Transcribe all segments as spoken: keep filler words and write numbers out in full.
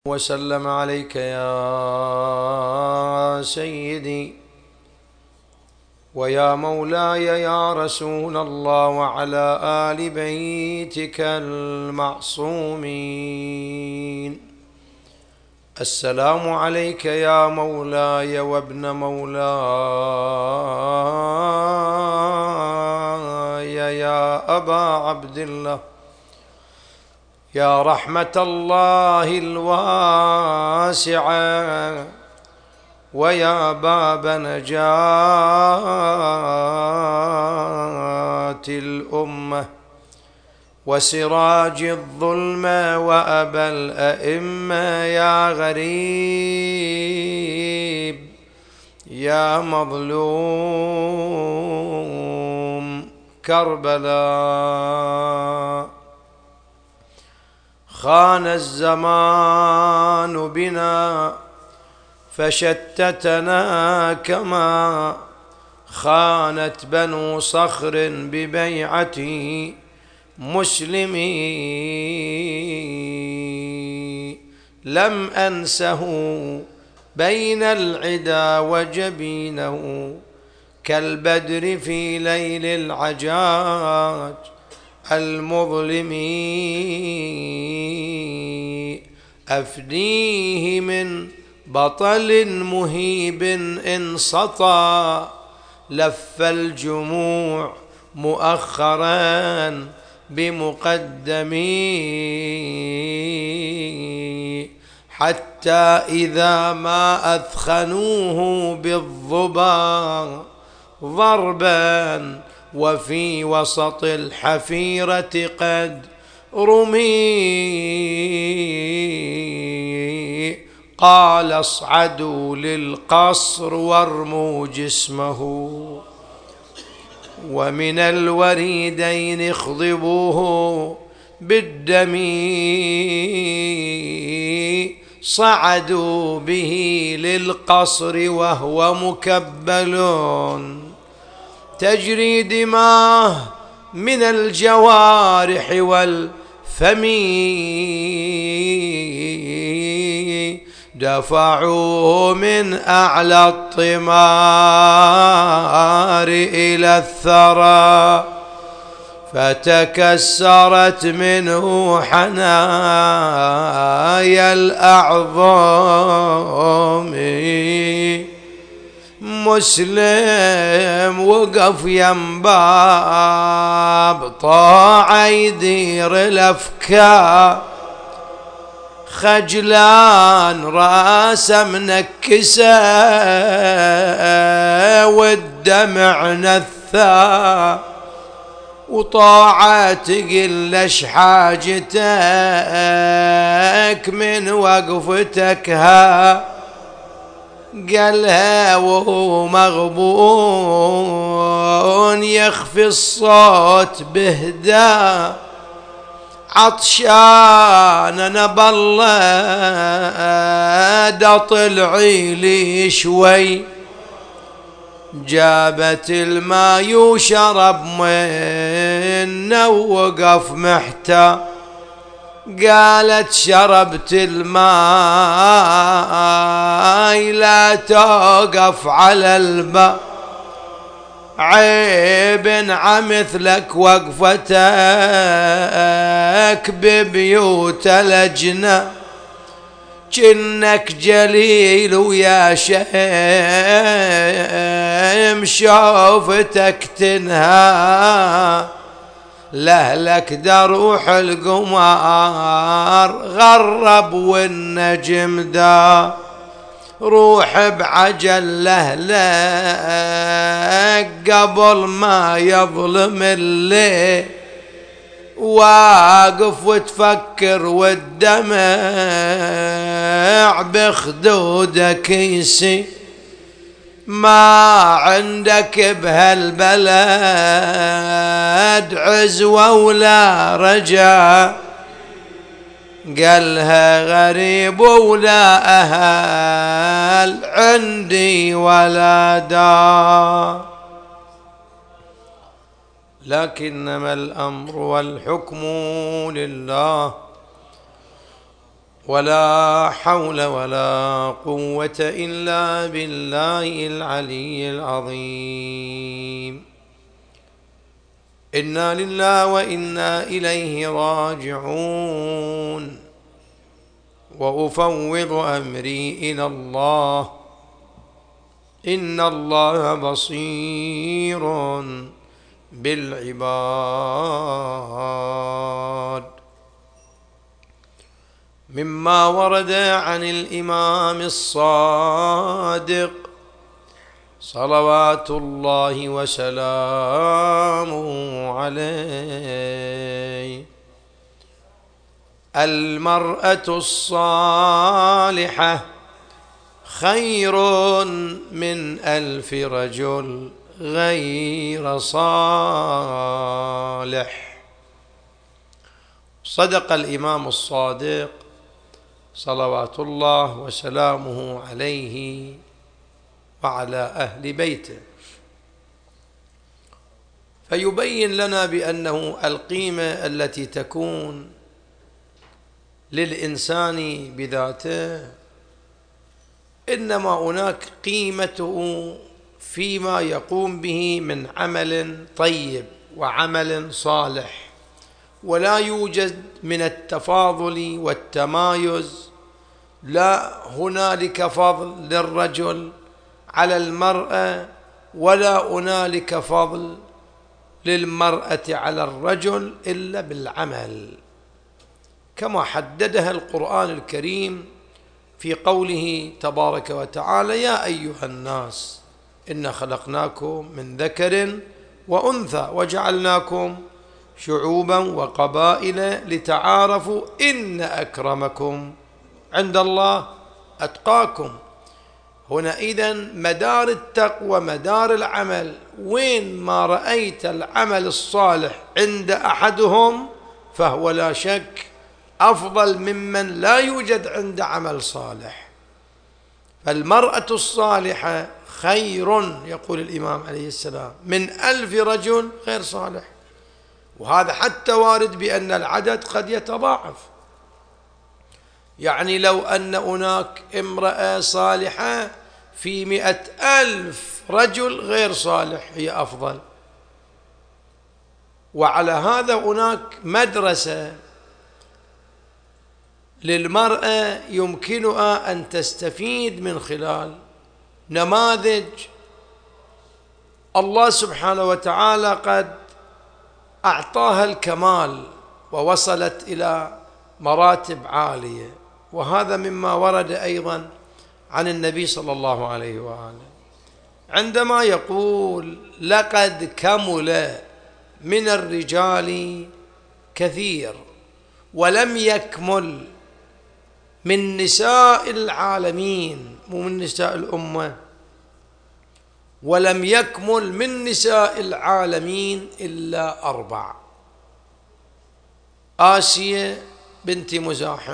وسلم عليك يا سيدي ويا مولاي يا رسول الله، وعلى آل بيتك المعصومين. السلام عليك يا مولاي وابن مولاي يا أبا عبد الله، يا رحمة الله الواسعة، ويا باب نجاة الأمة، وسراج الظلمة، وأبا الأئمة، يا غريب يا مظلوم كربلاء. خان الزمان بنا فشتتنا، كما خانت بنو صخر ببيعة مسلمي. لم أنسه بين العدا وجبينه، كالبدر في ليل العجاج المظلم. أفديه من بطل مهيب إن سطى، لف الجموع مؤخرا بمقدمي، حتى إذا ما أثخنوه بالظبا ضربا، وفي وسط الحفيرة قد رمي، قال اصعدوا للقصر وارموا جسمه، ومن الوريدين اخضبوه بالدم. صعدوا به للقصر وهو مكبل، تجري دماه من الجوارح والفم. دفعوه من أعلى الطمار إلى الثرى، فتكسرت منه حنايا الأعظام. مسلم وقف ينباب، طاع يدير الأفكار، خجلان راسه منكسه والدمع نثى، وطاعة تقل لش حاجتك من وقفتك ها، قالها وهو مغبون يخفي الصوت بهداه. عطشان نبلد طلعي لي شوي، جابت الماء وشرب منه ووقف محتار. قالت شربت الماء لا توقف على الباب، عيب عمثلك وقفتك ببيوت لجنة، جنك جليل ويا شيم شوفتك تنهى. لهلك دروح القمار غرب والنجم دا، روح بعجل لهلك قبل ما يظلم الليل. واقف وتفكر والدمع بخدودك يسي، ما عندك بهالبلد عزوة ولا رجاء. قالها غريب ولا أهل عندي ولا دار، لكنما الأمر والحكم لله، ولا حول ولا قوة إلا بالله العلي العظيم. إنا لله وإنا إليه راجعون. وأفوض أمري إلى الله إن الله بصير بالعباد. مما ورد عن الإمام الصادق صلوات الله وسلامه عليه: المرأة الصالحة خير من ألف رجل غير صالح. صدق الإمام الصادق صلوات الله وسلامه عليه وعلى أهل بيته. فيبين لنا بأنه القيمة التي تكون للإنسان بذاته إنما هناك قيمته فيما يقوم به من عمل طيب وعمل صالح، ولا يوجد من التفاضل والتمايز، لا هنالك فضل للرجل على المرأة ولا هنالك فضل للمرأة على الرجل إلا بالعمل، كما حددها القرآن الكريم في قوله تبارك وتعالى: يا أيها الناس إنا خلقناكم من ذكر وأنثى وجعلناكم شعوبا وقبائل لتعارفوا إن أكرمكم عند الله أتقاكم. هنا إذن مدار التقوى مدار العمل، وين ما رأيت العمل الصالح عند أحدهم فهو لا شك أفضل ممن لا يوجد عند عمل صالح. فالمرأة الصالحة خير، يقول الإمام عليه السلام، من ألف رجل غير صالح. وهذا حتى وارد بأن العدد قد يتضاعف، يعني لو أن هناك امرأة صالحة في مئة ألف رجل غير صالح هي أفضل. وعلى هذا هناك مدرسة للمرأة يمكنها أن تستفيد من خلال نماذج الله سبحانه وتعالى قد أعطاها الكمال ووصلت إلى مراتب عالية. وهذا مما ورد أيضا عن النبي صلى الله عليه وآله عندما يقول: لقد كمل من الرجال كثير ولم يكمل من نساء العالمين، مو من نساء الأمة، ولم يكمل من نساء العالمين إلا أربع: آسيا بنت مزاحم،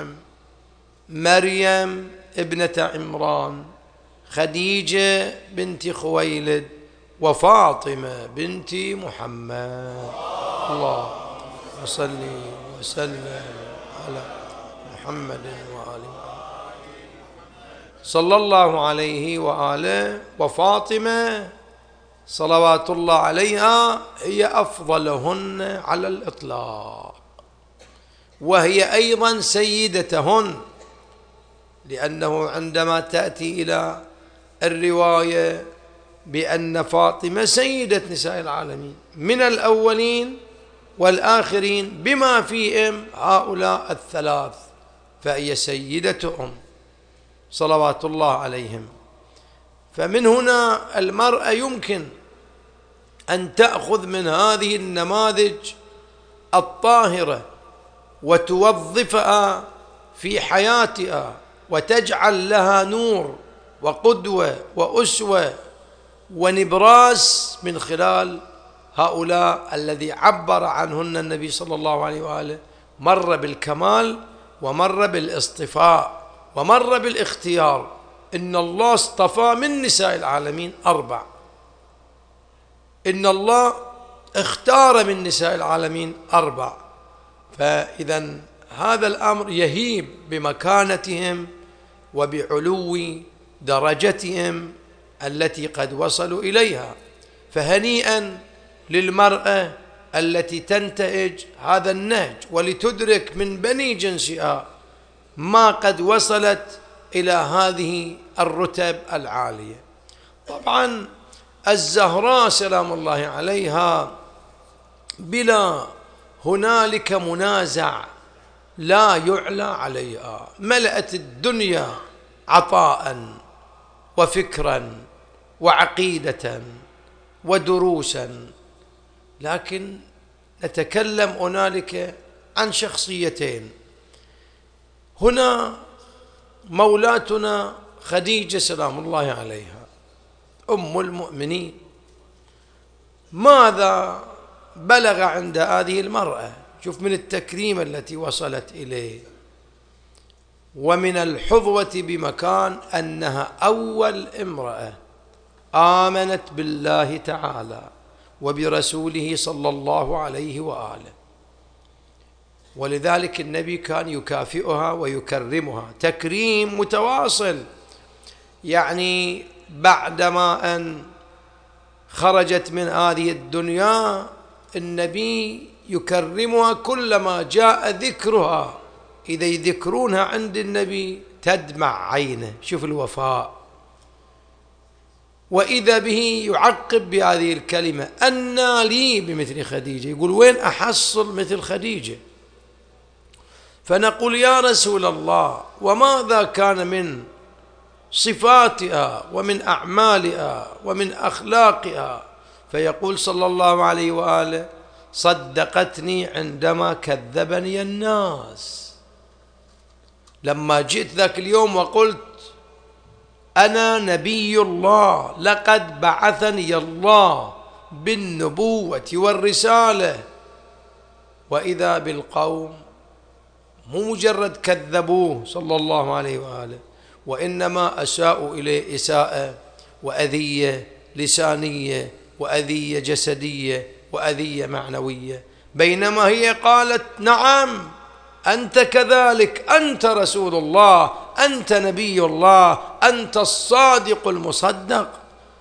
مريم ابنة عمران، خديجة بنت خويلد، وفاطمة بنت محمد. الله صل وسلم على محمد وآل محمد صلى الله عليه وآله. وفاطمة صلوات الله عليها هي أفضلهن على الإطلاق، وهي أيضا سيدتهن، لأنه عندما تأتي إلى الرواية بأن فاطمة سيدة نساء العالمين من الأولين والآخرين بما فيهم هؤلاء الثلاث، فهي سيدتهم صلوات الله عليهم. فمن هنا المرأة يمكن أن تأخذ من هذه النماذج الطاهرة وتوظفها في حياتها وتجعل لها نور وقدوة وأسوة ونبراس من خلال هؤلاء الذي عبر عنهن النبي صلى الله عليه وآله، مر بالكمال ومر بالاصطفاء ومر بالاختيار. إن الله اصطفى من نساء العالمين أربع، إن الله اختار من نساء العالمين أربع. فإذا هذا الأمر يهيب بمكانتهم وبعلو درجتهم التي قد وصلوا إليها. فهنيئا للمرأة التي تنتهج هذا النهج ولتدرك من بني جنسها ما قد وصلت إلى هذه الرتب العالية. طبعا الزهراء سلام الله عليها بلا هنالك منازع لا يعلى عليها، ملأت الدنيا عطاء وفكرا وعقيدة ودروسا، لكن نتكلم هنالك عن شخصيتين. هنا مولاتنا خديجة سلام الله عليها أم المؤمنين، ماذا بلغ عند هذه المرأة؟ شوف من التكريم التي وصلت إليه ومن الحظوة بمكان أنها أول امرأة آمنت بالله تعالى وبرسوله صلى الله عليه وآله، ولذلك النبي كان يكافئها ويكرمها تكريم متواصل. يعني بعدما أن خرجت من هذه الدنيا النبي يكرمها كلما جاء ذكرها، إذا يذكرونها عند النبي تدمع عينه، شوف الوفاء. وإذا به يعقب بهذه الكلمة: أنى لي بمثل خديجة، يقول وين أحصل مثل خديجة؟ فنقول يا رسول الله وماذا كان من صفاتها ومن أعمالها ومن أخلاقها؟ فيقول صلى الله عليه وآله: صدقتني عندما كذبني الناس. لما جئت ذاك اليوم وقلت أنا نبي الله، لقد بعثني الله بالنبوة والرسالة، وإذا بالقوم مو مجرد كذبوه صلى الله عليه وآله، وإنما أساءوا إليه إساءة وأذية لسانية وأذية جسدية وأذية معنوية، بينما هي قالت نعم أنت كذلك، أنت رسول الله، أنت نبي الله، أنت الصادق المصدق.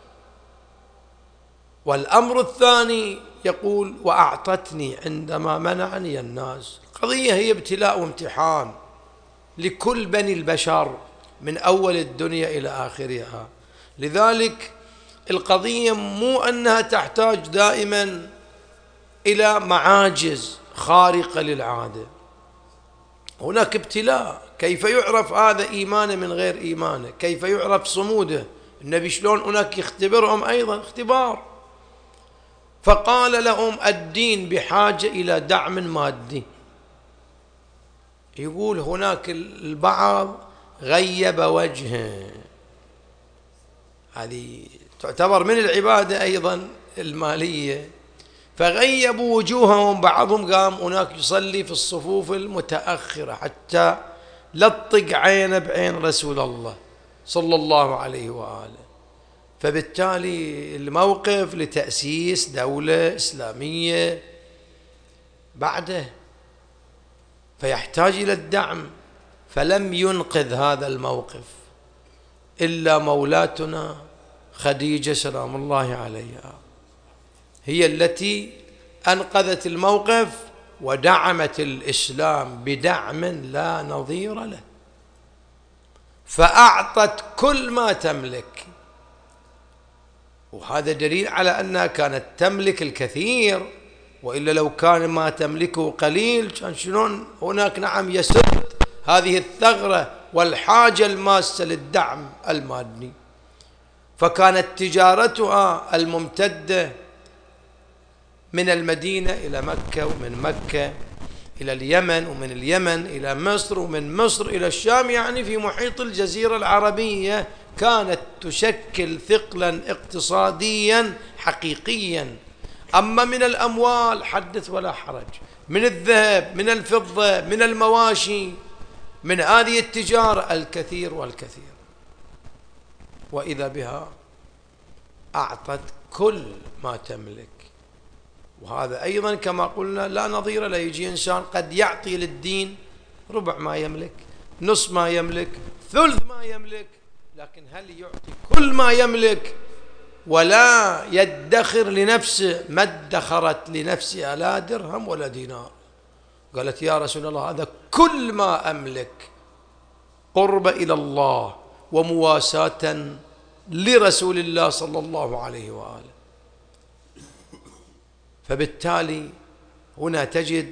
والأمر الثاني يقول: وأعطتني عندما منعني الناس. القضية هي ابتلاء وامتحان لكل بني البشر من أول الدنيا إلى آخرها. لذلك القضية مو أنها تحتاج دائما إلى معاجز خارقة للعادة، هناك ابتلاء. كيف يعرف هذا إيمانه من غير إيمانه؟ كيف يعرف صموده؟ النبي شلون هناك يختبرهم أيضا اختبار. فقال لهم: الدين بحاجة إلى دعم مادي. يقول هناك البعض غيب وجهه، هذه تعتبر من العبادة أيضا المالية، فغيبوا وجوههم، بعضهم قام هناك يصلي في الصفوف المتأخرة حتى لا تطق عينه بعين رسول الله صلى الله عليه وآله. فبالتالي الموقف لتأسيس دولة إسلامية بعده فيحتاج إلى الدعم، فلم ينقذ هذا الموقف إلا مولاتنا خديجة سلام الله عليها، هي التي أنقذت الموقف ودعمت الإسلام بدعم لا نظير له، فأعطت كل ما تملك. وهذا دليل على أنها كانت تملك الكثير، وإلا لو كان ما تملكه قليل كان شلون هناك نعم يسد هذه الثغرة والحاجة الماسة للدعم المادي. فكانت تجارتها الممتدة من المدينة إلى مكة، ومن مكة إلى اليمن، ومن اليمن إلى مصر، ومن مصر إلى الشام، يعني في محيط الجزيرة العربية كانت تشكل ثقلا اقتصاديا حقيقيا. أما من الأموال حدث ولا حرج، من الذهب، من الفضة، من المواشي، من هذه التجارة الكثير والكثير. وإذا بها أعطت كل ما تملك. وهذا أيضا كما قلنا لا نظير له. يجي إنسان قد يعطي للدين ربع ما يملك، نص ما يملك، ثلث ما يملك، لكن هل يعطي كل ما يملك ولا يدخر لنفسه؟ ما ادخرت لنفسها لا درهم ولا دينار. قالت يا رسول الله هذا كل ما أملك قرب إلى الله ومواساة لرسول الله صلى الله عليه وآله. فبالتالي هنا تجد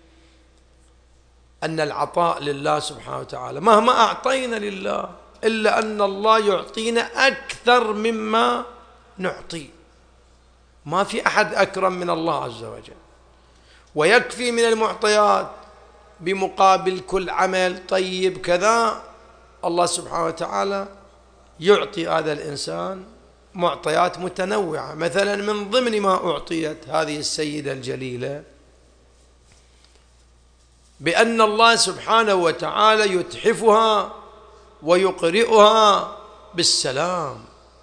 أن العطاء لله سبحانه وتعالى مهما أعطينا لله إلا أن الله يعطينا أكثر مما نعطي. ما في أحد أكرم من الله عز وجل، ويكفي من المعطيات بمقابل كل عمل طيب كذا الله سبحانه وتعالى يعطي هذا الإنسان معطيات متنوعة. مثلا من ضمن ما أعطيت هذه السيدة الجليلة بأن الله سبحانه وتعالى يتحفها ويقرئها بالسلام.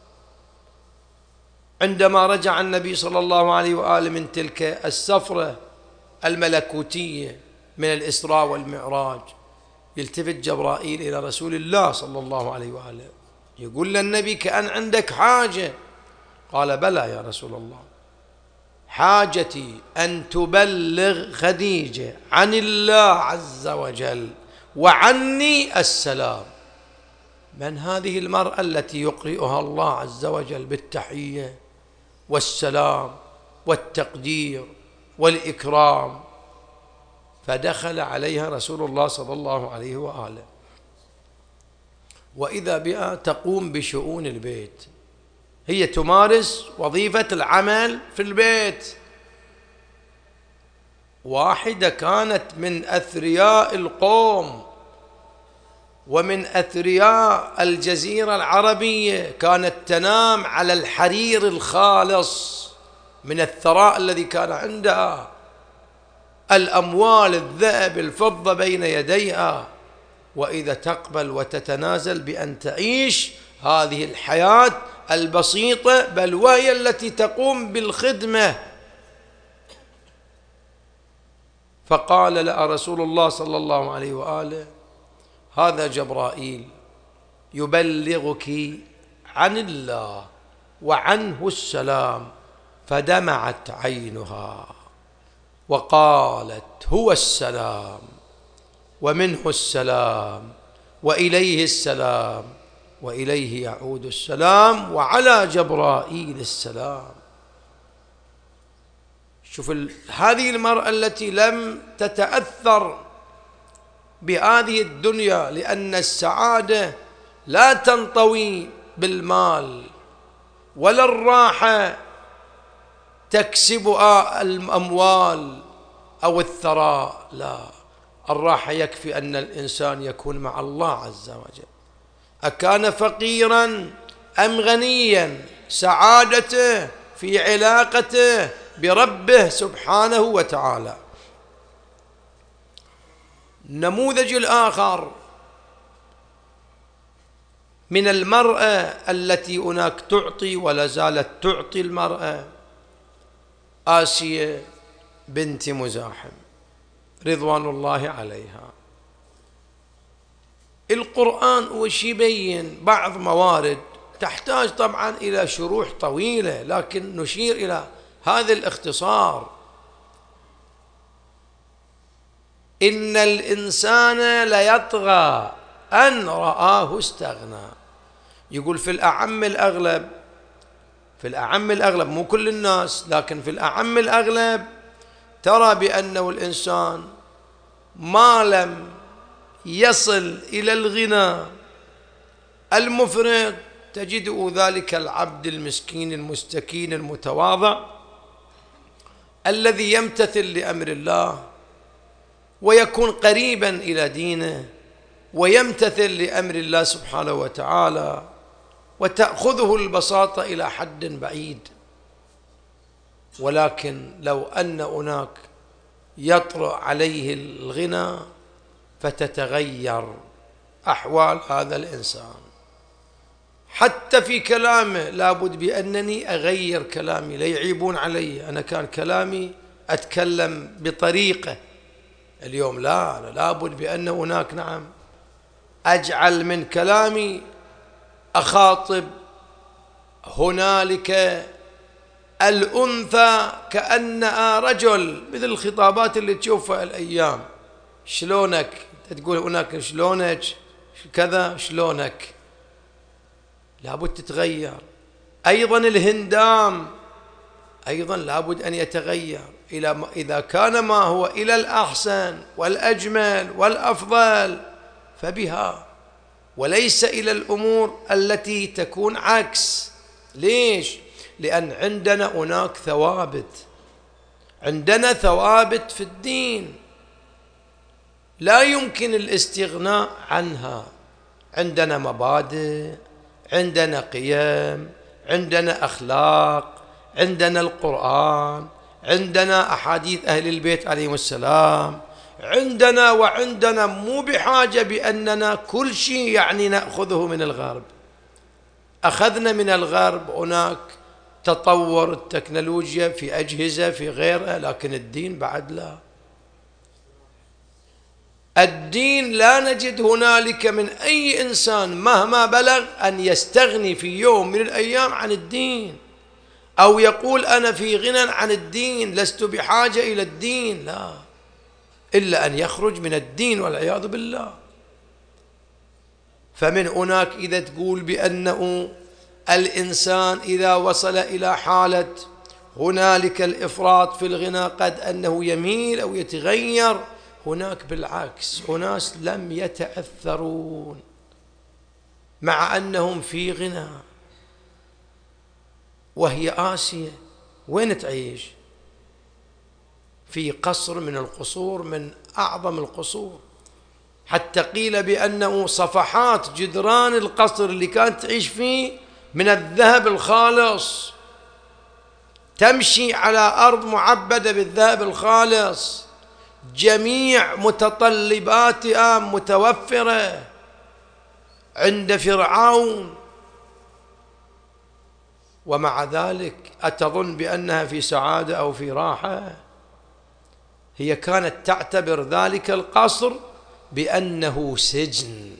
عندما رجع النبي صلى الله عليه وآله من تلك السفرة الملكوتية من الإسراء والمعراج، يلتفت جبرائيل إلى رسول الله صلى الله عليه وآله يقول للنبي كأن عندك حاجة. قال بلى يا رسول الله، حاجتي أن تبلغ خديجة عن الله عز وجل وعني السلام. من هذه المرأة التي يقرئها الله عز وجل بالتحية والسلام والتقدير والإكرام؟ فدخل عليها رسول الله صلى الله عليه وآله، وإذا بها تقوم بشؤون البيت، هي تمارس وظيفة العمل في البيت. واحدة كانت من أثرياء القوم ومن أثرياء الجزيرة العربية، كانت تنام على الحرير الخالص من الثراء الذي كان عندها، الأموال الذهب الفضة بين يديها، وإذا تقبل وتتنازل بأن تعيش هذه الحياة البسيطة، بل وهي التي تقوم بالخدمة. فقال لها رسول الله صلى الله عليه وآله هذا جبرائيل يبلغك عن الله وعنه السلام. فدمعت عينها وقالت هو السلام ومنه السلام وإليه السلام وإليه يعود السلام وعلى جبرائيل السلام. شوف هذه المرأة التي لم تتأثر بهذه الدنيا، لأن السعادة لا تنطوي بالمال ولا الراحة تكسبها الأموال أو الثراء، لا، الراحة يكفي أن الإنسان يكون مع الله عز وجل. أكان فقيرا أم غنيا، سعادته في علاقته بربه سبحانه وتعالى. النموذج الآخر من المرأة التي هناك تعطي ولا زالت تعطي المرأة آسيا بنت مزاحم رضوان الله عليها. القرآن وش يبين بعض موارد تحتاج طبعا إلى شروح طويلة، لكن نشير إلى هذا الاختصار. إن الإنسان ليطغى أن رآه استغنى. يقول في الأعم الأغلب، في الأعم الأغلب مو كل الناس، لكن في الأعم الأغلب ترى بأنه الإنسان ما لم يصل إلى الغنى المفرط تجده ذلك العبد المسكين المستكين المتواضع الذي يمتثل لأمر الله ويكون قريبا إلى دينه ويمتثل لأمر الله سبحانه وتعالى، وتأخذه البساطة إلى حد بعيد. ولكن لو أن هناك يطرأ عليه الغنى فتتغير أحوال هذا الإنسان. حتى في كلامه لابد بأنني أغير كلامي، لا يعيبون علي، أنا كان كلامي أتكلم بطريقة اليوم لا، أنا لابد بأن هناك نعم أجعل من كلامي أخاطب هنالك الأنثى كأنها رجل، مثل الخطابات اللي تشوفها الأيام، شلونك تقول هناك شلونك كذا شلونك، لابد تتغير. أيضا الهندام أيضا لابد أن يتغير إلى إذا كان ما هو إلى الأحسن والأجمل والأفضل فبها، وليس إلى الأمور التي تكون عكس. ليش؟ لأن عندنا هناك ثوابت، عندنا ثوابت في الدين لا يمكن الاستغناء عنها. عندنا مبادئ، عندنا قيم، عندنا أخلاق، عندنا القرآن، عندنا أحاديث أهل البيت عليهم السلام، عندنا وعندنا، مو بحاجة بأننا كل شيء يعني نأخذه من الغرب. أخذنا من الغرب هناك تطور التكنولوجيا في أجهزة في غيرها، لكن الدين بعد لا. الدين لا نجد هنالك من أي إنسان مهما بلغ أن يستغني في يوم من الأيام عن الدين، أو يقول أنا في غنى عن الدين، لست بحاجة إلى الدين، لا، إلا أن يخرج من الدين والعياذ بالله. فمن هناك إذا تقول بأنه الإنسان إذا وصل إلى حالة هنالك الإفراط في الغنى قد أنه يميل أو يتغير، هناك بالعكس أناس لم يتأثرون مع أنهم في غنى، وهي آسيا وين تعيش؟ في قصر من القصور، من أعظم القصور، حتى قيل بأنه صفحات جدران القصر اللي كانت تعيش فيه من الذهب الخالص، تمشي على أرض معبدة بالذهب الخالص، جميع متطلباتها متوفرة عند فرعون، ومع ذلك أتظن بأنها في سعادة أو في راحة؟ هي كانت تعتبر ذلك القصر بأنه سجن،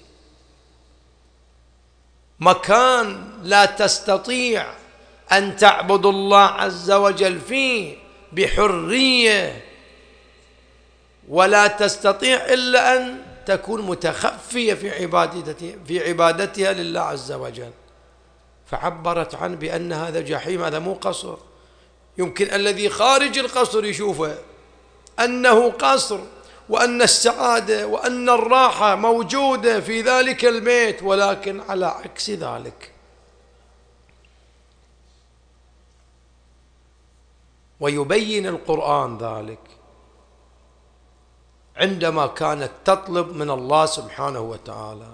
مكان لا تستطيع أن تعبد الله عز وجل فيه بحرية، ولا تستطيع إلا أن تكون متخفية في عبادتها في عبادتها لله عز وجل. فعبرت عنه بأن هذا جحيم، هذا مو قصر. يمكن الذي خارج القصر يشوفه أنه قصر، وأن السعادة وأن الراحة موجودة في ذلك البيت، ولكن على عكس ذلك. ويبين القرآن ذلك عندما كانت تطلب من الله سبحانه وتعالى: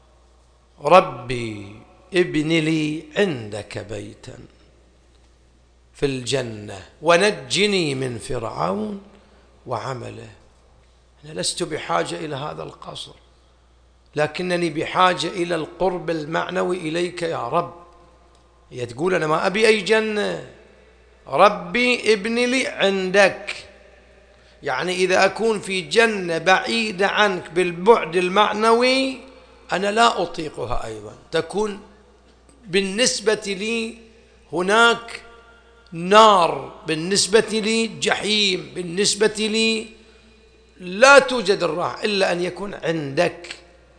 ربي ابن لي عندك بيتا في الجنة ونجني من فرعون وعمله. أنا لست بحاجة إلى هذا القصر، لكنني بحاجة إلى القرب المعنوي إليك يا رب. هي تقول أنا ما أبي أي جنة، ربي ابن لي عندك، يعني إذا أكون في جنة بعيدة عنك بالبعد المعنوي أنا لا أطيقها، أيضا تكون بالنسبة لي هناك نار، بالنسبة لي جحيم، بالنسبة لي لا توجد الراحة إلا أن يكون عندك.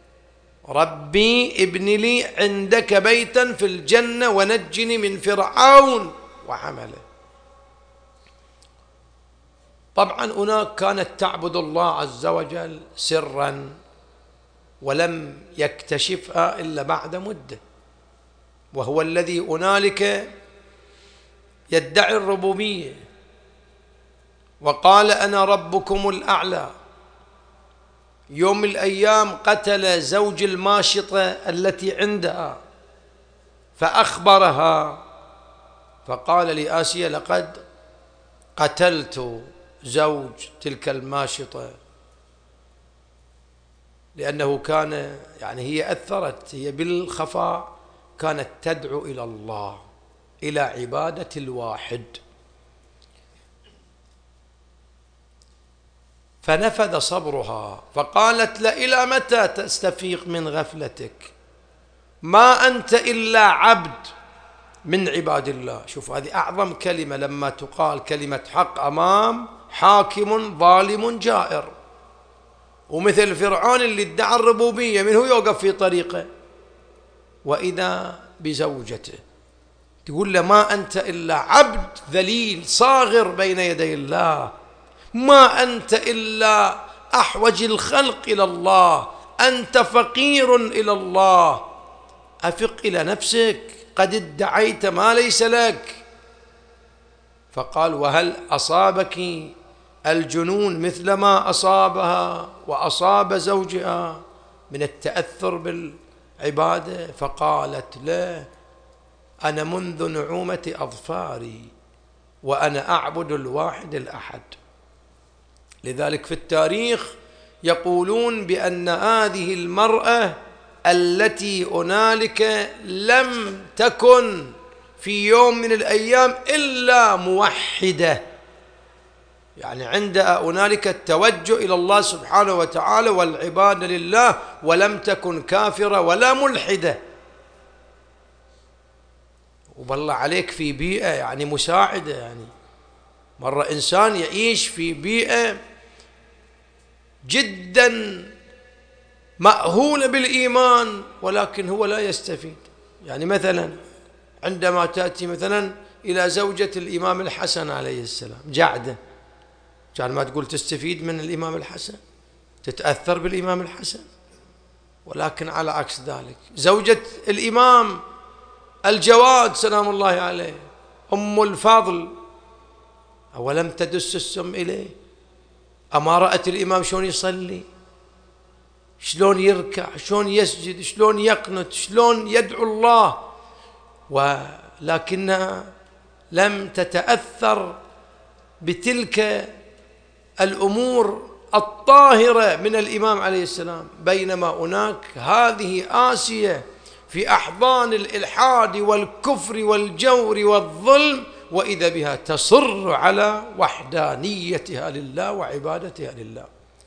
ربي ابن لي عندك بيتا في الجنة ونجني من فرعون وعمله. طبعا هناك كانت تعبد الله عز وجل سرا، ولم يكتشفها إلا بعد مدة، وهو الذي هنالك يدعي الربوبية وقال أنا ربكم الأعلى. يوم من الأيام قتل زوج الماشطة التي عندها فأخبرها، فقال لآسيا: لقد قتلت زوج تلك الماشطة، لأنه كان يعني هي أثرت، هي بالخفاء كانت تدعو إلى الله، إلى عبادة الواحد. فنفذ صبرها فقالت له: إلى متى تستفيق من غفلتك؟ ما أنت إلا عبد من عباد الله. شوف، هذه أعظم كلمة لما تقال كلمة حق أمام حاكم ظالم جائر، ومثل فرعون اللي ادعى الربوبية، من هو يوقف في طريقه؟ وإذا بزوجته تقول له: ما أنت إلا عبد ذليل صاغر بين يدي الله، ما أنت إلا أحوج الخلق إلى الله، أنت فقير إلى الله، أفق إلى نفسك، قد ادعيت ما ليس لك. فقال: وهل أصابك الجنون مثل ما أصابها وأصاب زوجها من التأثر بالعبادة؟ فقالت: لا، أنا منذ نعومة أظفاري وأنا أعبد الواحد الأحد. لذلك في التاريخ يقولون بأن هذه المرأة التي هنالك لم تكن في يوم من الأيام إلا موحدة، يعني عندها هنالك التوجه إلى الله سبحانه وتعالى والعبادة لله، ولم تكن كافرة ولا ملحدة. وبالله عليك في بيئة يعني مساعدة، يعني مرة إنسان يعيش في بيئة جدا مأهولة بالإيمان ولكن هو لا يستفيد. يعني مثلا عندما تأتي مثلا إلى زوجة الإمام الحسن عليه السلام جعدة، كان ما تقول تستفيد من الإمام الحسن، تتأثر بالإمام الحسن، ولكن على عكس ذلك زوجة الإمام الجواد سلام الله عليه أم الفضل، أولم تدس السم إليه؟ أما رأت الإمام شلون يصلي، شلون يركع، شلون يسجد، شلون يقنت، شلون يدعو الله، ولكنها لم تتأثر بتلك الأمور الطاهرة من الإمام عليه السلام. بينما هناك هذه آسية في أحضان الإلحاد والكفر والجور والظلم، وإذا بها تصر على وحدانيتها لله وعبادتها لله.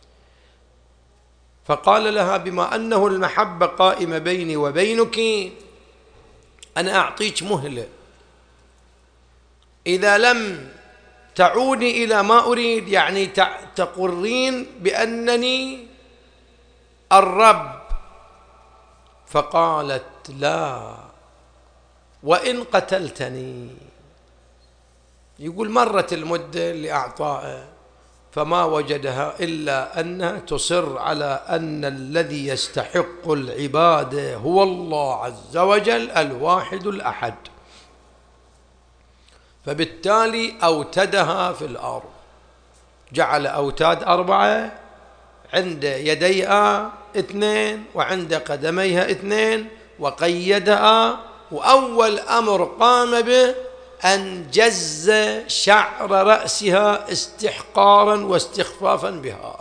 فقال لها: بما أنه المحبة قائمة بيني وبينك، أنا أعطيك مهلة، إذا لم تعودي إلى ما أريد، يعني تقرين بأنني الرب. فقالت: لا، وإن قتلتني. يقول مرت المدة اللي أعطاها فما وجدها إلا أنها تصر على أن الذي يستحق العبادة هو الله عز وجل الواحد الأحد. فبالتالي أوتدها في الأرض، جعل أوتاد أربعة، عند يديها اثنين وعند قدميها اثنين، وقيدها. وأول أمر قام به أن جز شعر رأسها استحقارا واستخفافا بها.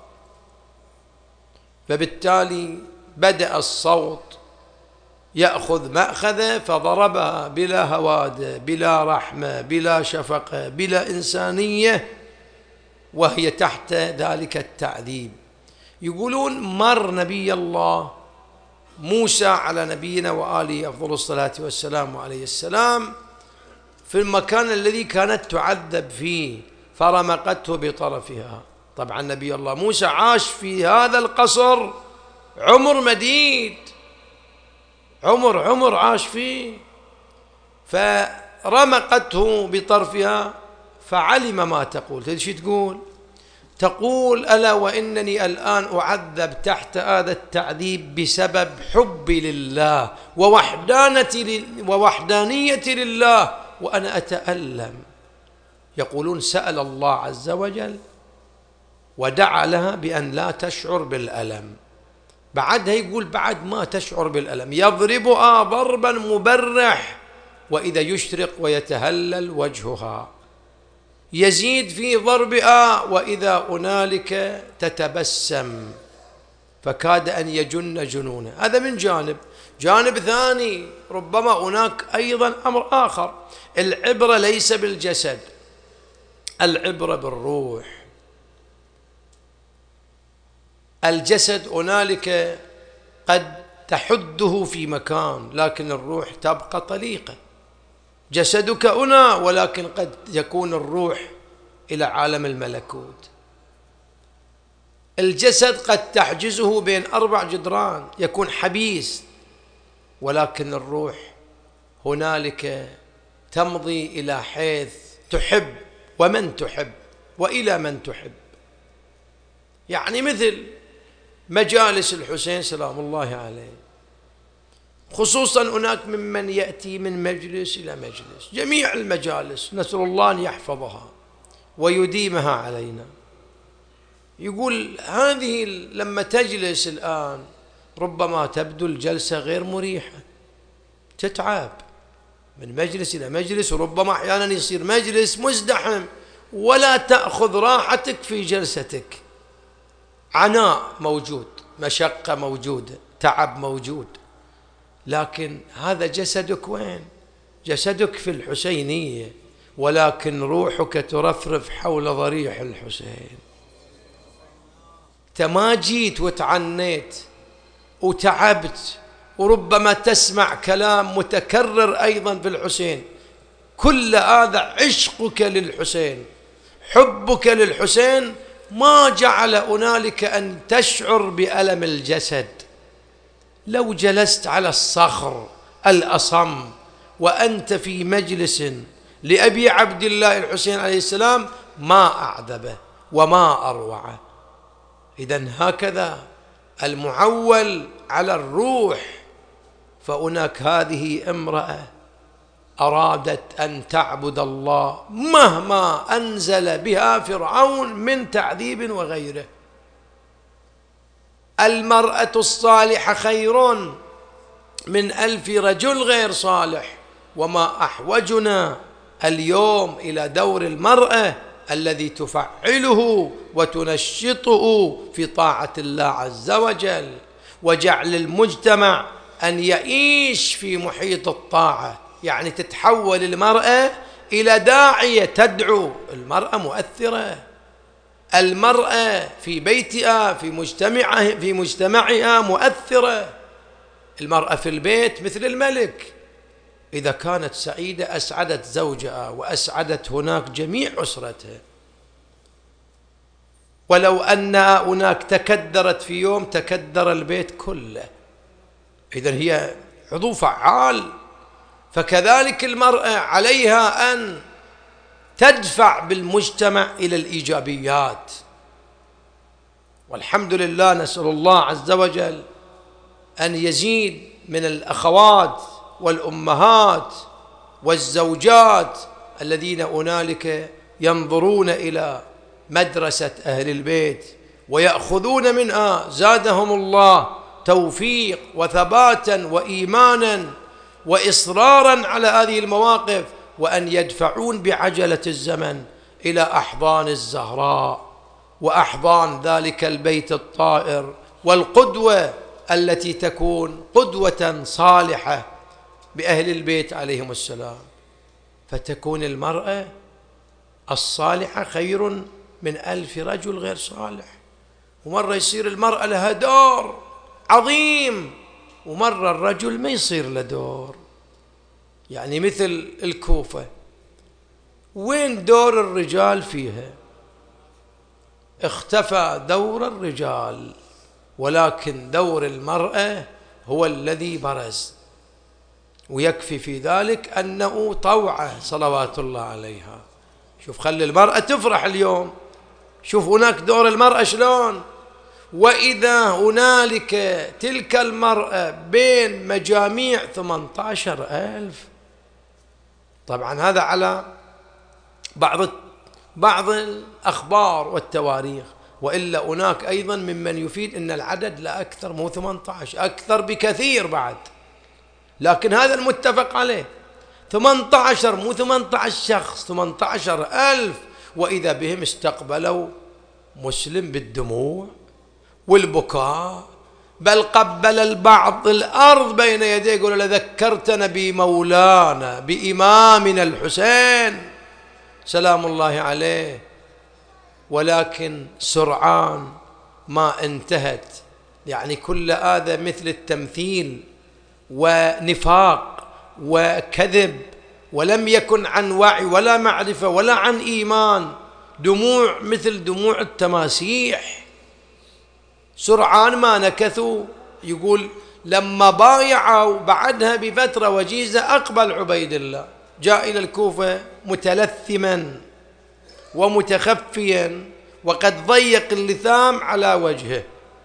فبالتالي بدأ الصوت يأخذ مأخذه، فضربها بلا هوادة، بلا رحمة، بلا شفقة، بلا إنسانية، وهي تحت ذلك التعذيب. يقولون مر نبي الله موسى على نبينا وآله أفضل الصلاة والسلام عليه السلام في المكان الذي كانت تعذب فيه، فرمقته بطرفها. طبعا نبي الله موسى عاش في هذا القصر عمر مديد، عمر عمر عاش فيه، فرمقته بطرفها فعلم ما تقول. تدري شو تقول؟ تقول: ألا وإنني الآن أعذب تحت هذا التعذيب بسبب حبي لله ووحدانيتي لله، وأنا أتألم. يقولون سأل الله عز وجل ودعا لها بأن لا تشعر بالألم. بعدها يقول بعد ما تشعر بالألم يضربها ضربا مبرح، وإذا يشرق ويتهلل وجهها، يزيد في ضربها وإذا هنالك تتبسم، فكاد أن يجن جنونه. هذا من جانب. جانب ثاني ربما هناك أيضا أمر آخر، العبرة ليس بالجسد، العبرة بالروح. الجسد هنالك قد تحده في مكان، لكن الروح تبقى طليقة. جسدك هنا، ولكن قد يكون الروح إلى عالم الملكوت. الجسد قد تحجزه بين أربع جدران، يكون حبيس، ولكن الروح هنالك تمضي إلى حيث تحب ومن تحب وإلى من تحب. يعني مثل مجالس الحسين سلام الله عليه، خصوصا هناك ممن يأتي من مجلس إلى مجلس، جميع المجالس نسأل الله أن يحفظها ويديمها علينا. يقول هذه لما تجلس الآن ربما تبدو الجلسة غير مريحة، تتعب من مجلس إلى مجلس، وربما أحيانا يصير مجلس مزدحم ولا تأخذ راحتك في جلستك. عناء موجود، مشقة موجودة، تعب موجود، لكن هذا جسدك وين؟ جسدك في الحسينية، ولكن روحك ترفرف حول ضريح الحسين. ما جيت وتعنيت وتعبت، وربما تسمع كلام متكرر أيضا في الحسين، كل هذا عشقك للحسين، حبك للحسين ما جعل هنالك أن تشعر بألم الجسد. لو جلست على الصخر الأصم وأنت في مجلس لأبي عبد الله الحسين عليه السلام ما أعذبه وما أروعه. إذن هكذا المعول على الروح. فهناك هذه امرأة أرادت أن تعبد الله مهما أنزل بها فرعون من تعذيب وغيره. المرأة الصالحة خير من ألف رجل غير صالح، وما أحوجنا اليوم إلى دور المرأة الذي تفعله وتنشطه في طاعة الله عز وجل، وجعل المجتمع أن يعيش في محيط الطاعة. يعني تتحول المرأة إلى داعية تدعو. المرأة مؤثرة، المرأة في بيتها في مجتمعها في مجتمعها مؤثرة. المرأة في البيت مثل الملك، إذا كانت سعيدة أسعدت زوجها وأسعدت هناك جميع أسرتها. ولو أن هناك تكدرت في يوم تكدر البيت كله. إذن هي عضو فعال. فكذلك المرأة عليها أن تدفع بالمجتمع إلى الإيجابيات. والحمد لله، نسأل الله عز وجل أن يزيد من الأخوات والأمهات والزوجات الذين هنالك ينظرون إلى مدرسة أهل البيت ويأخذون منها، زادهم الله توفيق وثباتا وإيمانا وإصرارا على هذه المواقف، وأن يدفعون بعجلة الزمن إلى أحضان الزهراء وأحضان ذلك البيت الطائر، والقدوة التي تكون قدوة صالحة بأهل البيت عليهم السلام. فتكون المرأة الصالحة خير من ألف رجل غير صالح. ومرة يصير المرأة لها دور عظيم، ومرة الرجل ما يصير له دور. يعني مثل الكوفة، وين دور الرجال فيها؟ اختفى دور الرجال، ولكن دور المرأة هو الذي برز. ويكفي في ذلك أنه طوعة صلوات الله عليها. شوف، خلي المرأة تفرح اليوم. شوف هناك دور المرأة شلون. وإذا هنالك تلك المرأة بين مجاميع ثمانية عشر ألف، طبعا هذا على بعض بعض الأخبار والتواريخ، وإلا هناك أيضا ممن يفيد أن العدد لا أكثر، مو ثمانية عشر، أكثر بكثير بعد، لكن هذا المتفق عليه ثمانية عشر، مو ثمانية عشر شخص، ثمانية عشر ألف. وإذا بهم استقبلوا مسلم بالدموع والبكاء، بل قبل البعض الأرض بين يديه يقول لذكرتنا بمولانا بإمامنا الحسين سلام الله عليه. ولكن سرعان ما انتهت، يعني كل هذا مثل التمثيل ونفاق وكذب، ولم يكن عن وعي ولا معرفة ولا عن إيمان، دموع مثل دموع التماسيح. سرعان ما نكثوا. يقول لما بايعوا بعدها بفترة وجيزة أقبل عبيد الله، جاء إلى الكوفة متلثما ومتخفيا وقد ضيق اللثام على وجهه.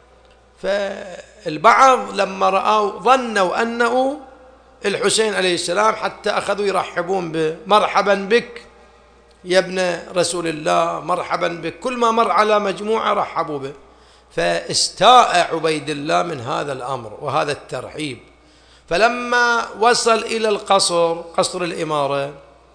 فالبعض لما رأوا ظنوا أنه الحسين عليه السلام، حتى أخذوا يرحبون بمرحبا بك يا ابن رسول الله، مرحبا بك، كل ما مر على مجموعة رحبوا به. فاستاء عبيد الله من هذا الأمر وهذا الترحيب. فلما وصل إلى القصر، قصر الإمارة،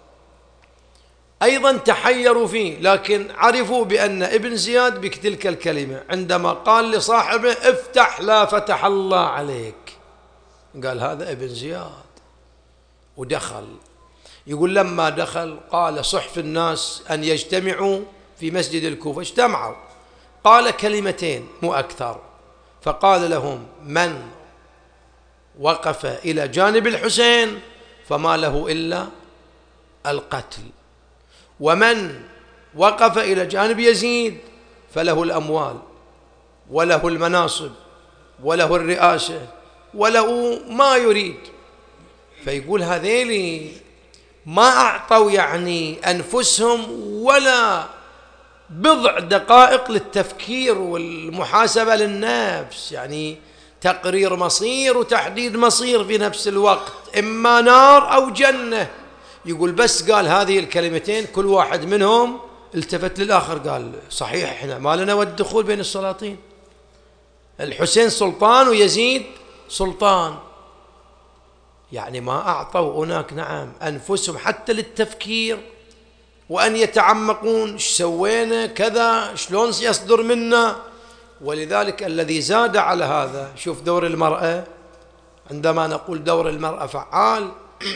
أيضا تحيروا فيه، لكن عرفوا بأن ابن زياد بتلك الكلمة عندما قال لصاحبه افتح لا فتح الله عليك، قال هذا ابن زياد ودخل. يقول لما دخل قال صحف الناس أن يجتمعوا في مسجد الكوفة، اجتمعوا، قال كلمتين مو أكثر، فقال لهم من وقف إلى جانب الحسين فما له إلا القتل، ومن وقف إلى جانب يزيد فله الأموال وله المناصب وله الرئاسة وله ما يريد. فيقول هذيلي ما أعطوا يعني أنفسهم ولا بضع دقائق للتفكير والمحاسبة للنفس، يعني تقرير مصير وتحديد مصير في نفس الوقت، إما نار أو جنة. يقول بس قال هذه الكلمتين، كل واحد منهم التفت للآخر قال صحيح إحنا ما لنا والدخول بين السلاطين، الحسين سلطان ويزيد سلطان. يعني ما أعطوا هناك نعم أنفسهم حتى للتفكير وأن يتعمقون ايش سوينا كذا، شلون يصدر منا. ولذلك الذي زاد على هذا، شوف دور المرأة، عندما نقول دور المرأة فعال،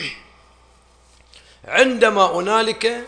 عندما هنالك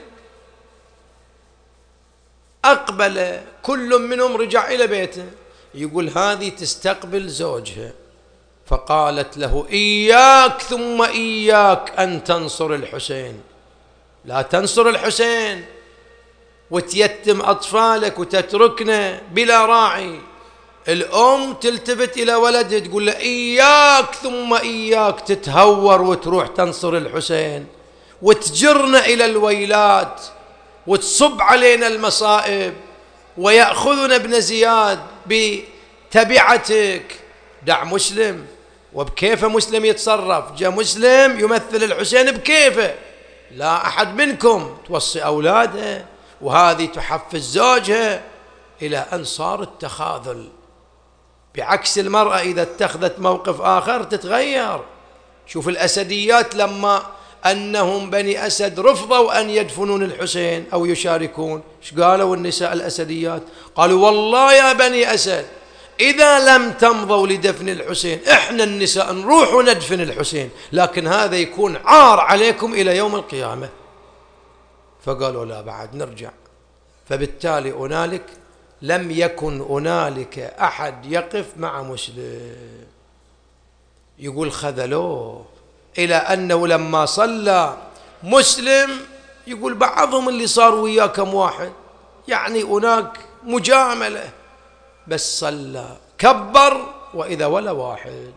أقبل كل منهم رجع إلى بيته، يقول هذه تستقبل زوجها، فقالت له إياك ثم إياك أن تنصر الحسين، لا تنصر الحسين وتيتم أطفالك وتتركنا بلا راعي. الأم تلتفت إلى ولدها تقول له إياك ثم إياك تتهور وتروح تنصر الحسين وتجرنا إلى الويلات وتصب علينا المصائب ويأخذنا ابن زياد بتبعتك. دع مسلم وبكيف مسلم يتصرف، جاء مسلم يمثل الحسين بكيفه، لا أحد منكم توصي أولادها وهذه تحفز زوجها، إلى أن صار التخاذل. بعكس المرأة إذا اتخذت موقف آخر تتغير. شوف الأسديات لما أنهم بني أسد رفضوا أن يدفنون الحسين أو يشاركون، ايش قالوا النساء الأسديات؟ قالوا والله يا بني أسد إذا لم تمضوا لدفن الحسين إحنا النساء نروح وندفن الحسين، لكن هذا يكون عار عليكم إلى يوم القيامة. فقالوا لا بعد نرجع. فبالتالي هنالك لم يكن هنالك أحد يقف مع مسلم. يقول خذلوه إلى أنه لما صلى مسلم، يقول بعضهم اللي صار وياه كم واحد، يعني هناك مجاملة، بس صلى كبر وإذا ولا واحد،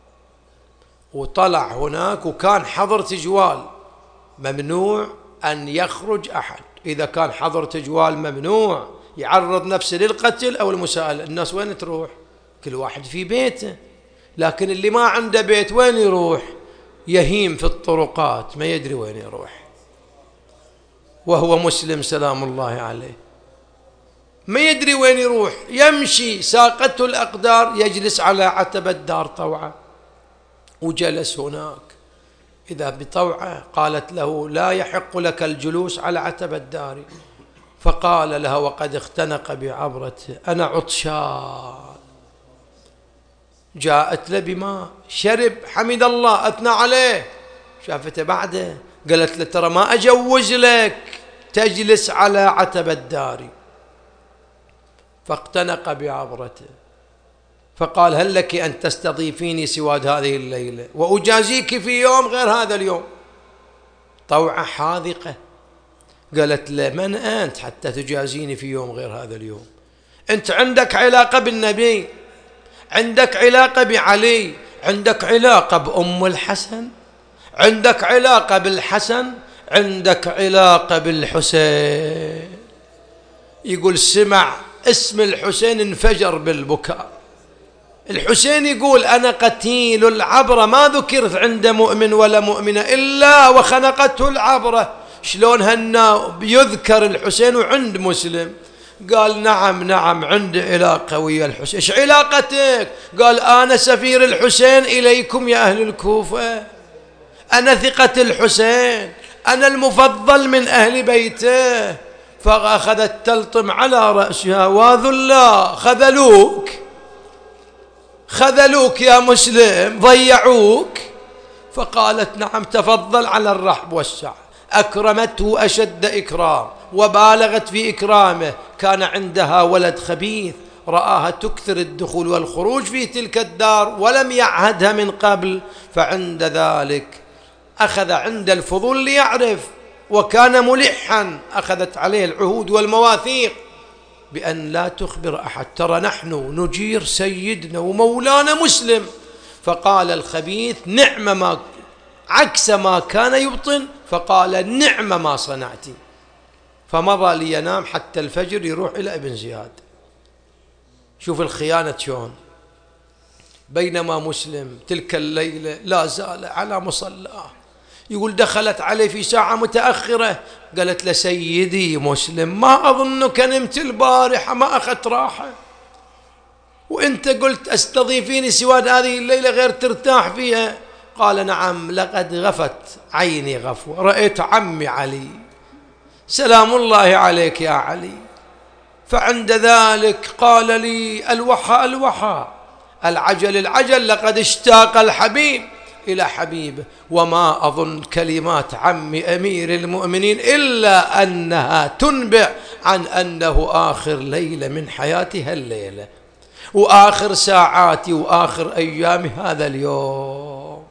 وطلع هناك وكان حظر تجوال، ممنوع أن يخرج أحد. إذا كان حظر تجوال ممنوع يعرض نفسه للقتل أو المساءلة. الناس وين تروح؟ كل واحد في بيته، لكن اللي ما عنده بيت وين يروح؟ يهيم في الطرقات ما يدري وين يروح، وهو مسلم سلام الله عليه ما يدري وين يروح، يمشي ساقته الأقدار، يجلس على عتبة دار طوعة. وجلس هناك إذا بطوعة قالت له لا يحق لك الجلوس على عتبة داري، فقال لها وقد اختنق بعبرته أنا عطشان. جاءت له بماء شرب، حمد الله أثنى عليه، شافته بعده قالت له ترى ما أجوز لك تجلس على عتبة داري. فاقتنق بعبرته فقال هل لك أن تستضيفيني سواد هذه الليلة وأجازيك في يوم غير هذا اليوم؟ طوعة حاذقة قالت له من أنت حتى تجازيني في يوم غير هذا اليوم؟ أنت عندك علاقة بالنبي، عندك علاقة بعلي، عندك علاقة بأم الحسن، عندك علاقة بالحسن، عندك علاقة بالحسين. يقول سمع اسم الحسين انفجر بالبكاء. الحسين يقول أنا قتيل العبرة، ما ذكرت عند مؤمن ولا مؤمنة إلا وخنقته العبرة. شلون هنا يذكر الحسين وعند مسلم؟ قال نعم نعم عندي علاقة ويا الحسين. إيش علاقتك؟ قال أنا سفير الحسين إليكم يا أهل الكوفة، أنا ثقة الحسين، أنا المفضل من أهل بيته. فأخذت تلطم على رأسها وذلا خذلوك خذلوك يا مسلم، ضيعوك. فقالت نعم تفضل على الرحب والسعة. أكرمته أشد إكرام وبالغت في إكرامه. كان عندها ولد خبيث رآها تكثر الدخول والخروج في تلك الدار ولم يعهدها من قبل، فعند ذلك أخذ عند الفضول ليعرف، وكان ملحا، أخذت عليه العهود والمواثيق بأن لا تخبر أحد، ترى نحن نجير سيدنا ومولانا مسلم. فقال الخبيث نعم ما، عكس ما كان يبطن، فقال نعم ما صنعتي. فمضى لينام حتى الفجر يروح إلى ابن زياد. شوف الخيانة شلون. بينما مسلم تلك الليلة لا زال على مصلاه. يقول دخلت عليه في ساعة متأخرة قالت له سيدي مسلم ما أظنك نمت البارحة ما أخذت راحة، وإنت قلت أستضيفيني سواد هذه الليلة غير ترتاح فيها. قال نعم لقد غفت عيني غفوة، رأيت عمي علي سلام الله عليك يا علي. فعند ذلك قال لي الوحى الوحى، العجل العجل، لقد اشتاق الحبيب إلى حبيبه، وما أظن كلمات عم أمير المؤمنين إلا أنها تنبئ عن أنه آخر ليلة من حياتها الليلة، وآخر ساعاتي وآخر أيام هذا اليوم.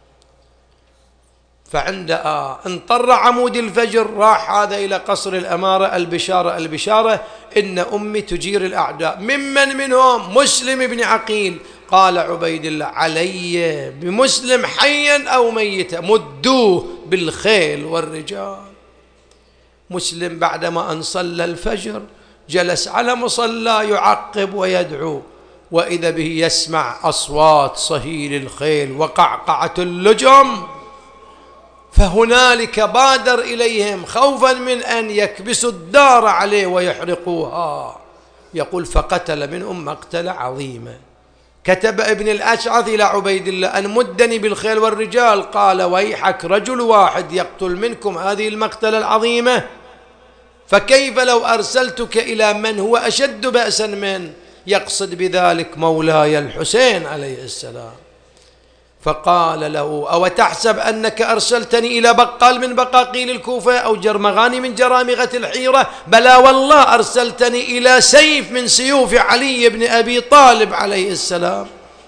فعند آه انطر عمود الفجر راح هذا إلى قصر الأمارة. البشارة البشارة إن أمي تجير الأعداء. ممن منهم؟ مسلم بن عقيل. قال عبيد الله علي بمسلم حيا أو ميتا، مدوه بالخيل والرجال. مسلم بعدما أن صلى الفجر جلس على مصلى يعقب ويدعو، وإذا به يسمع أصوات صهيل الخيل وقعقعة اللجم. فهنالك بادر إليهم خوفا من أن يكبسوا الدار عليه ويحرقوها. يقول فقتل منهم مقتل عظيما. كتب ابن الأشعث إلى عبيد الله أن مدني بالخيل والرجال. قال ويحك رجل واحد يقتل منكم هذه المقتلة العظيمة، فكيف لو أرسلتك إلى من هو أشد بأسا من؟ يقصد بذلك مولاي الحسين عليه السلام. فقال له أو تحسب أنك أرسلتني إلى بقال من بقاقيل الكوفة أو جرمغاني من جرامغة الحيرة؟ بلى والله أرسلتني إلى سيف من سيوف علي بن أبي طالب عليه السلام.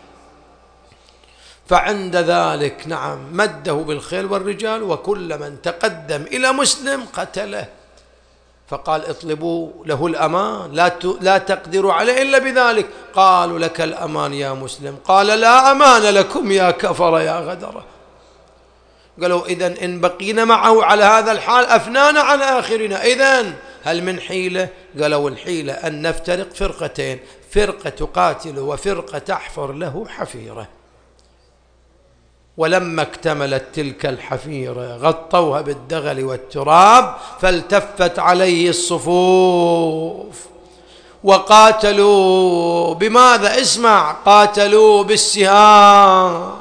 فعند ذلك نعم مده بالخيل والرجال، وكل من تقدم إلى مسلم قتله. فقال اطلبوا له الأمان، لا لا تقدروا عليه إلا بذلك. قالوا لك الأمان يا مسلم. قال لا أمان لكم يا كفر يا غدرة. قالوا إذن إن بقينا معه على هذا الحال أفنانا عن آخرنا، إذن هل من حيلة؟ قالوا الحيلة أن نفترق فرقتين، فرقة تقاتل وفرقة تحفر له حفيرة. ولما اكتملت تلك الحفيرة غطوها بالدغل والتراب، فالتفت عليه الصفوف وقاتلوا. بماذا؟ اسمع، قاتلوا بالسهام،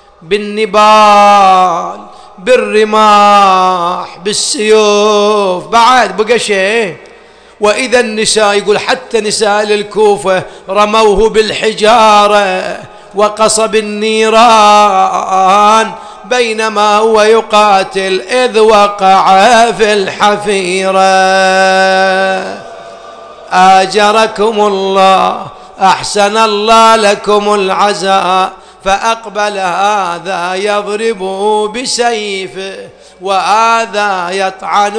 بالنبال، بالرماح، بالسيوف، بعد بقى شيء. وإذا النساء، يقول حتى نساء الكوفة رموه بالحجارة وقصب النيران بينما هو يقاتل إذ وقع في الحفيرة. آجركم الله، أحسن الله لكم العزاء. فأقبل هذا يضرب بسيفه وهذا يطعن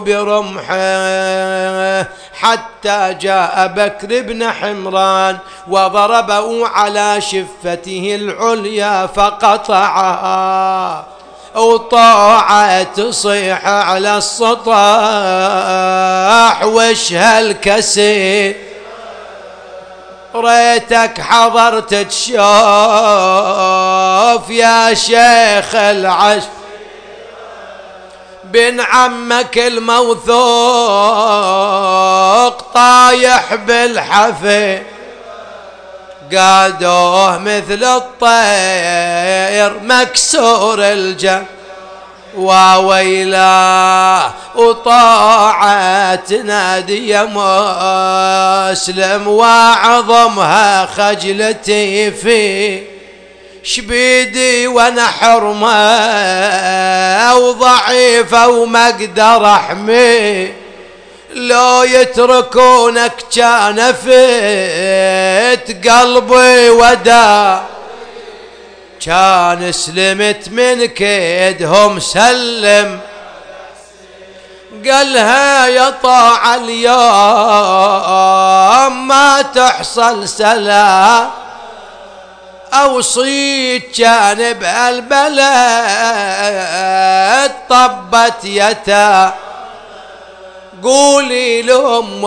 برمحه، حتى جاء بكر بن حمران وضربه على شفته العليا فقطعها، وطاعت تصيح على السطح وش هالكسي، ريتك حضرت تشوف يا شيخ العش بن عمك الموثوق طايح بالحفي، قادوه مثل الطير مكسور الجنب وويلاه، وطاعت نادي يا مسلم وعظمها خجلتي في شبيدي وانا حرمه وضعيفه وما اقدر احمي، لو يتركونك كان فيت قلبي ودا، كان سلمت من كيدهم سلم. قالها يا طاع اليوم ما تحصل سلام، أوصيت جانب البلد طبت يتا، قولي لهم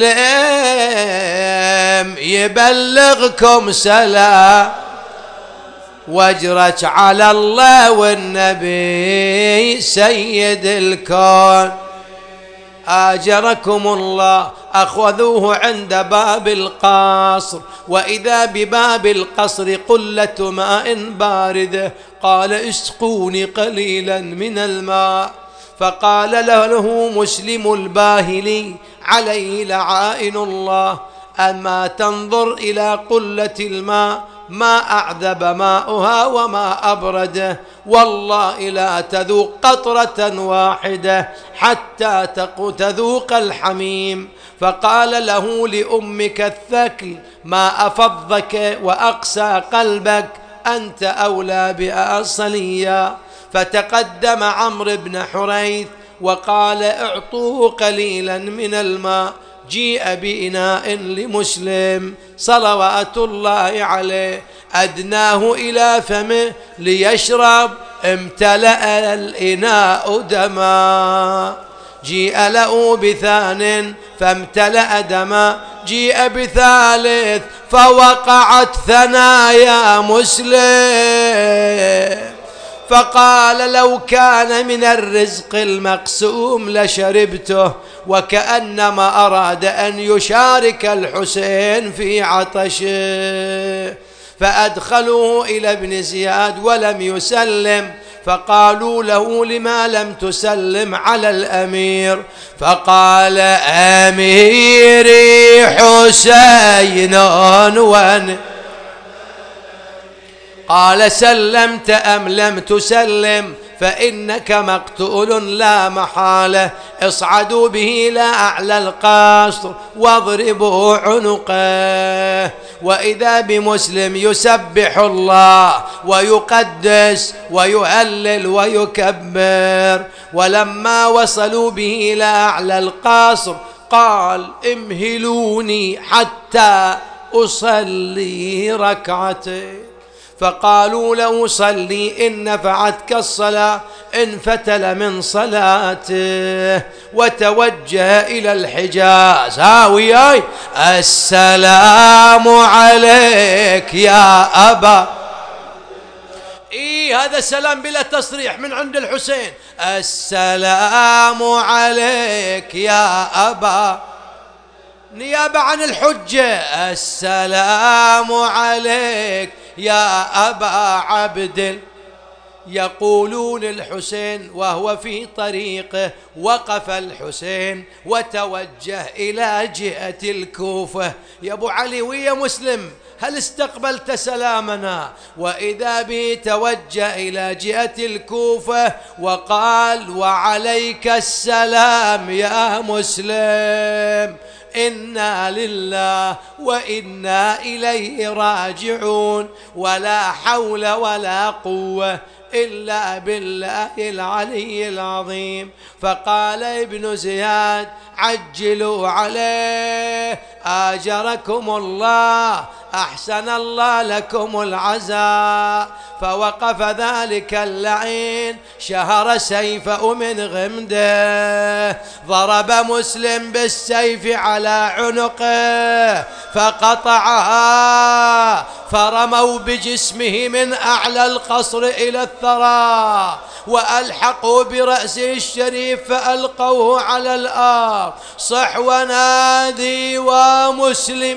مسلم يبلغكم سلام، واجرك على الله والنبي سيد الكون. آجركم الله. أخذوه عند باب القصر، وإذا بباب القصر قلة ماء باردة، قال اسقوني قليلا من الماء، فقال له مسلم الباهلي عليه لعائن الله: أما تنظر إلى قلة الماء ما أعذب ماؤها وما أبرده، والله لا تذوق قطرة واحدة حتى تذوق الحميم. فقال له: لأمك الثكل ما أفضك وأقسى قلبك، أنت أولى بأصليا. فتقدم عمرو بن حريث وقال: اعطوه قليلا من الماء. جيء بإناء لمسلم صلوات الله عليه، أدناه إلى فمه ليشرب، امتلأ الإناء دما. جيء له بثان فامتلأ دما، جيء بثالث فوقعت ثنايا مسلم، فقال: لو كان من الرزق المقسوم لشربته. وكأنما أراد أن يشارك الحسين في عطشه. فأدخلوه إلى ابن زياد ولم يسلم، فقالوا له: لما لم تسلم على الأمير؟ فقال: أميري حسين ون. قال: سلمت أم لم تسلم؟ فإنك مقتول لا محالة، اصعدوا به إلى أعلى القصر واضربوا عنقه. وإذا بمسلم يسبح الله ويقدس ويهلل ويكبر. ولما وصلوا به إلى أعلى القصر قال: امهلوني حتى أصلي ركعتين. فقالوا له: صلي إن نفعتك الصلاة. انفتل من صلاته وتوجه إلى الحجاز. ها وياي: السلام عليك يا أبا. إيه هذا السلام بلا تصريح من عند الحسين. السلام عليك يا أبا، نيابة عن الحجة. السلام عليك يا أبا عبد. يقولون الحسين وهو في طريقه وقف الحسين وتوجه إلى جهة الكوفة. يا أبو علي ويا مسلم، هل استقبلت سلامنا؟ وإذا به توجه إلى جهة الكوفة وقال: وعليك السلام يا مسلم. إنا لله وإنا إليه راجعون، ولا حول ولا قوة إلا بالله العلي العظيم. فقال ابن زياد: عجلوا عليه آجركم الله، أحسن الله لكم العزاء. فوقف ذلك اللعين، شهر سيفه من غمده، ضرب مسلم بالسيف على عنقه فقطعها، فرموا بجسمه من أعلى القصر إلى الثرى، وألحقوا برأسه الشريف فألقوه على الأرض. صح ونادي ومسلم،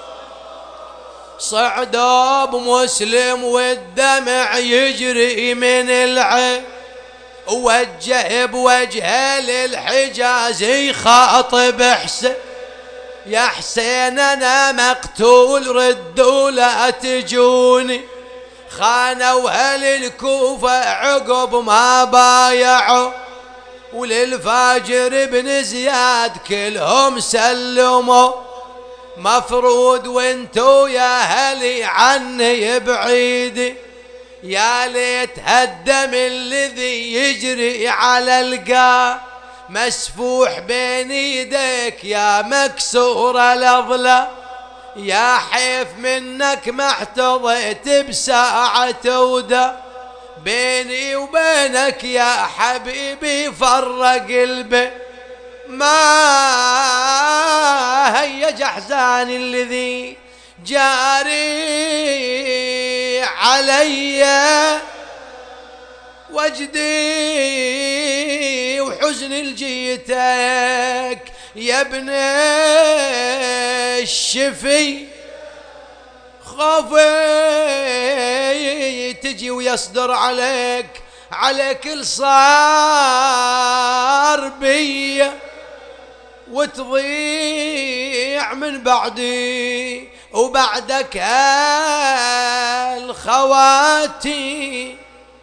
صعدوا بمسلم والدمع يجري من العين، ووجه بوجهه للحجاز يخاطب حسين: يا حسين أنا مقتول، ردوا لا تجوني. خانوا أهل الكوفة عقب ما بايعوا، وللفاجر بن زياد كلهم سلموا. مفروض وانتو يا هلي عني بعيد، يا ليت هالدم الذي يجري على القاع مسفوح بين يديك يا مكسور الأضلاع. يا حيف منك ما احتضيت بساعة ودا، بيني وبينك يا حبيبي فرق البيت. ما هيج أحزاني الذي جاري علي، وجدي وحزن الجيتك يا ابن الشفي. خوفي تجي ويصدر عليك عليك الصار بي، وتضيع من بعدي وبعدك الخواتي.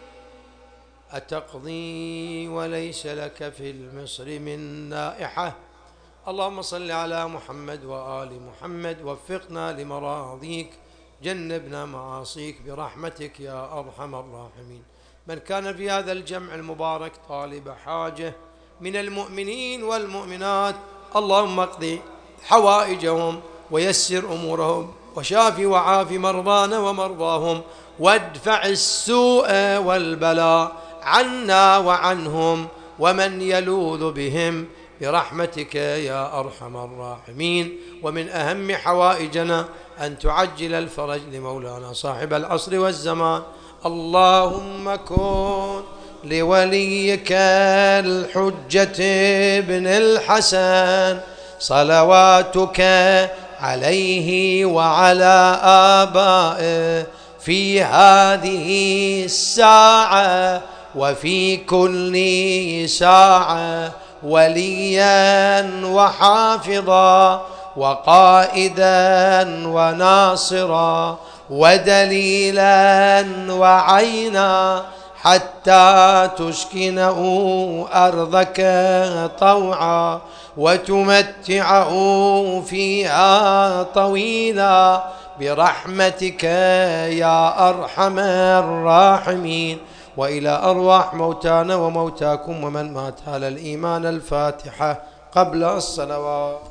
أتقضي وليس لك في المصر من نائحة. اللهم صل على محمد وآل محمد، وفقنا لمراضيك، جنبنا معاصيك برحمتك يا أرحم الراحمين. من كان في هذا الجمع المبارك طالب حاجة من المؤمنين والمؤمنات، اللهم اقضي حوائجهم ويسر أمورهم، وشافي وعافي مرضانا ومرضاهم، وادفع السوء والبلاء عنا وعنهم ومن يلوذ بهم برحمتك يا أرحم الراحمين. ومن أهم حوائجنا أن تعجل الفرج لمولانا صاحب العصر والزمان. اللهم كن لوليك الحجة بن الحسن صلواتك عليه وعلى آبائه في هذه الساعة وفي كل ساعة وليا وحافظا وقائدا وناصرا ودليلا وعينا، حتى تسكنه أرضك طوعا وتمتعه فيها طويلا برحمتك يا أرحم الراحمين. وإلى أرواح موتانا وموتاكم ومن مات على الإيمان الفاتحة قبل الصلوات.